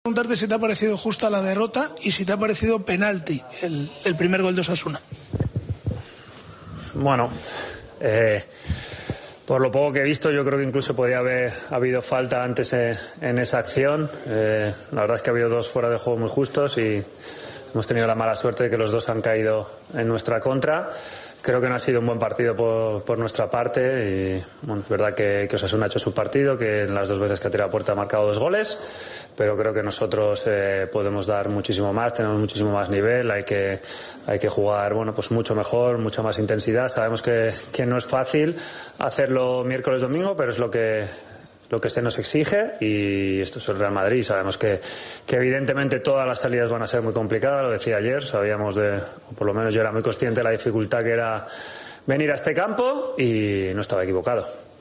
Preguntarte si te ha parecido justa la derrota y si te ha parecido penalti el primer gol de Osasuna. Bueno, por lo poco que he visto, yo creo que incluso podría haber habido falta antes en esa acción. La verdad es que ha habido dos fuera de juego muy justos y hemos tenido la mala suerte de que los dos han caído en nuestra contra. Creo que no ha sido un buen partido por nuestra parte y bueno, es verdad que Osasuna ha hecho su partido, que en las dos veces que ha tirado a puerta ha marcado 2 goles, pero creo que nosotros podemos dar muchísimo más, tenemos muchísimo más nivel, hay que jugar pues mucho mejor, mucha más intensidad. Sabemos que no es fácil hacerlo miércoles domingo, pero es lo que se nos exige y esto es el Real Madrid. Sabemos que evidentemente todas las salidas van a ser muy complicadas, lo decía ayer, sabíamos o por lo menos yo era muy consciente de la dificultad que era venir a este campo y no estaba equivocado.